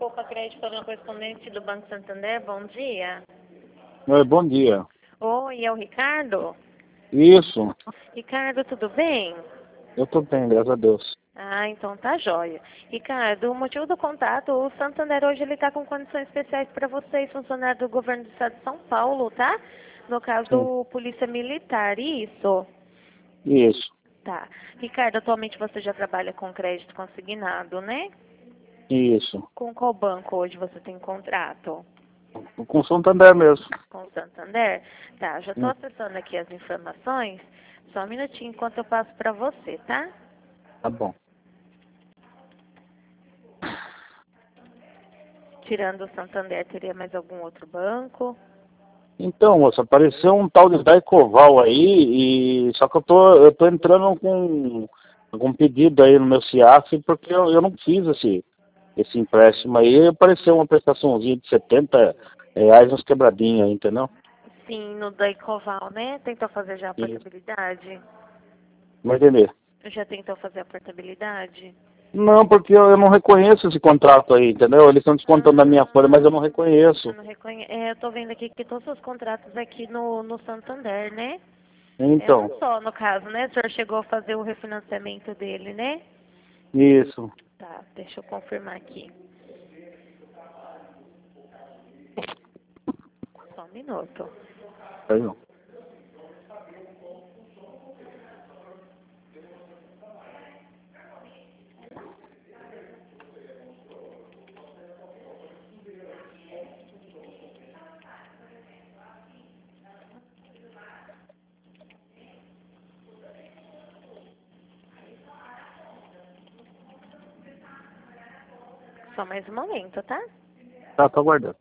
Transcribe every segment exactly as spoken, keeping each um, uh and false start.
Poupa Crédito falando correspondente do Banco Santander, bom dia. Oi, bom dia. Oi, é o Ricardo? Isso, Ricardo, tudo bem? eu tô bem, graças a Deus. Ah, então tá jóia. Ricardo, o motivo do contato, o Santander hoje ele tá com condições especiais para vocês, funcionários do governo do estado de São Paulo, tá? No Sim, caso, Polícia Militar, isso? isso, Tá. Ricardo, atualmente você já trabalha com crédito consignado, né? isso. Com qual banco hoje você tem contrato? Com o Santander mesmo. Com o Santander? Tá, já estou Hum, acessando aqui as informações. Só um minutinho enquanto eu passo para você, tá? Tá bom. Tirando o Santander, teria mais algum outro banco? Então, moça, apareceu um tal de Daicoval aí, e só que eu tô, eu tô entrando com algum pedido aí no meu C I A F, porque eu, eu não fiz esse, esse empréstimo aí, apareceu uma prestaçãozinha de setenta reais uns quebradinhos aí, entendeu? Sim, no Daicoval, né? Tentou fazer já a Isso. portabilidade? Vai entender? Já tentou fazer a portabilidade? Não, porque eu, eu não reconheço esse contrato aí, entendeu? Eles estão descontando da minha folha, mas eu não Ah, eu reconheço. não reconhe... é, eu tô vendo aqui que todos os contratos aqui no, no Santander, né? É um Então, só, no caso, né? O senhor chegou a fazer o refinanciamento dele, né? isso. Tá, deixa eu confirmar aqui. Só um minuto. Aí, ó. Só mais um momento, tá? Tá, tô aguardando.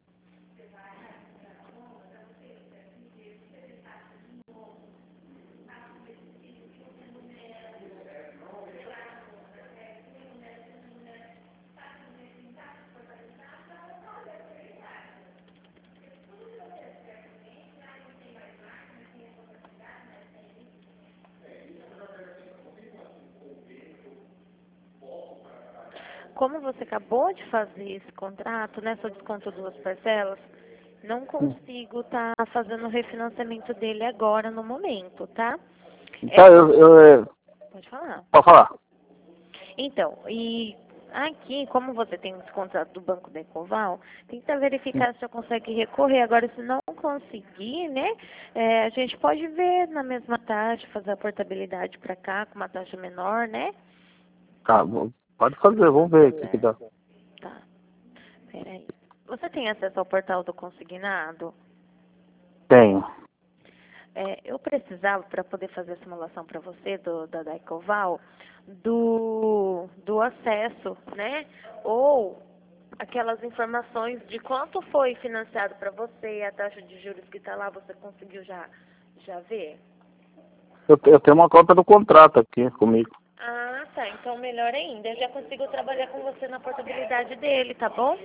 Como você acabou de fazer esse contrato, né? Só desconto duas parcelas, não Hum. consigo estar fazendo o refinanciamento dele agora no momento, tá? Tá, Essa. eu, eu, é, Pode falar. pode falar. Então, e aqui, como você tem esse contrato do Banco da Ecoval, tenta Hum. verificar se você consegue recorrer. Agora, se não conseguir, né, é, a gente pode ver na mesma taxa, fazer a portabilidade para cá com uma taxa menor, né? Tá, vou- pode fazer, vamos ver o que que dá. Certo. Tá, peraí. Você tem acesso ao portal do consignado? Tenho. É, eu precisava, para poder fazer a simulação para você do, da Daicoval, do, do acesso, né? Ou aquelas informações de quanto foi financiado para você, a taxa de juros que está lá, você conseguiu já, já ver? Eu, eu tenho uma cópia do contrato aqui comigo. Ah, tá. Então melhor ainda. Eu já consigo trabalhar com você na portabilidade dele, tá bom?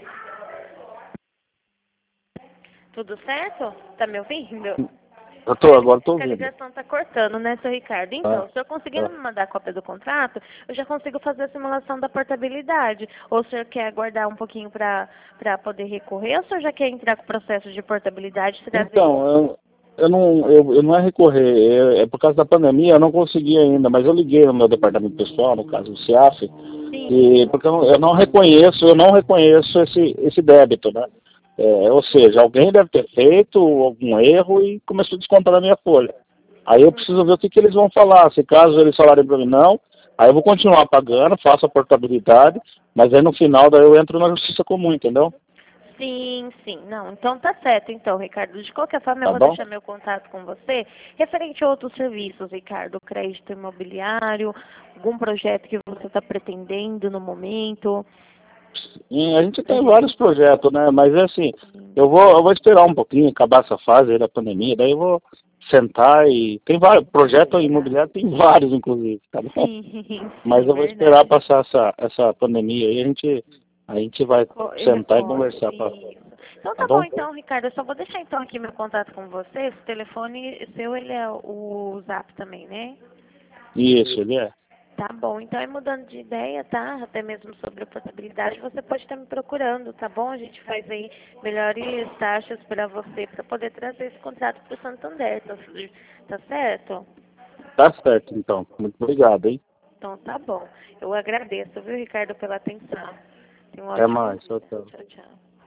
Tudo certo? Tá me ouvindo? Eu Que tô, a, li- agora tô que a ouvindo. ligação tá cortando, né, seu Ricardo? Então, Tá, se eu conseguindo tá. me mandar a cópia do contrato, eu já consigo fazer a simulação da portabilidade. Ou o senhor quer aguardar um pouquinho para para poder recorrer, ou o senhor já quer entrar com o processo de portabilidade e trazer? Então, eu, eu não, eu, eu não é recorrer, é, é por causa da pandemia, eu não consegui ainda, mas eu liguei no meu departamento pessoal, no caso do C I A F, Sim. e porque eu não, eu não reconheço, eu não reconheço esse, esse débito, né? É, ou seja, alguém deve ter feito algum erro e começou a descontar da minha folha. Aí eu preciso ver o que, que eles vão falar. Se caso eles falarem para mim não, aí eu vou continuar pagando, faço a portabilidade, mas aí no final daí eu entro na justiça comum, entendeu? Sim, sim. Não, então tá certo, então, Ricardo. De qualquer forma, eu Tá vou bom? deixar meu contato com você. Referente a outros serviços, Ricardo, crédito imobiliário, algum projeto que você está pretendendo no momento. E a gente A tem gente. vários projetos, né? Mas é assim, Sim, eu vou, eu vou esperar um pouquinho, acabar essa fase aí da pandemia, daí eu vou sentar e tem vários, projeto imobiliário tem vários, inclusive, tá bom? sim, Mas sim, eu vou esperar verdade. passar essa, essa pandemia aí, a gente, a gente vai Co- e sentar e recorre. conversar, pra, Isso. Então tá tá bom bom? então, Ricardo. Eu só vou deixar então aqui meu contato com você. Esse telefone seu, ele é o Zap também, né? Isso, ele é. Tá bom, então é mudando de ideia, tá? Até mesmo sobre a portabilidade, você pode estar me procurando, tá bom? A gente faz aí melhores taxas para você, para poder trazer esse contrato para o Santander, tá, tá certo? Tá certo, então. Muito obrigado, hein? Então tá bom. Eu agradeço, viu, Ricardo, pela atenção. Tenha um Até ótimo mais. Tchau, dia. tchau. Tchau, tchau.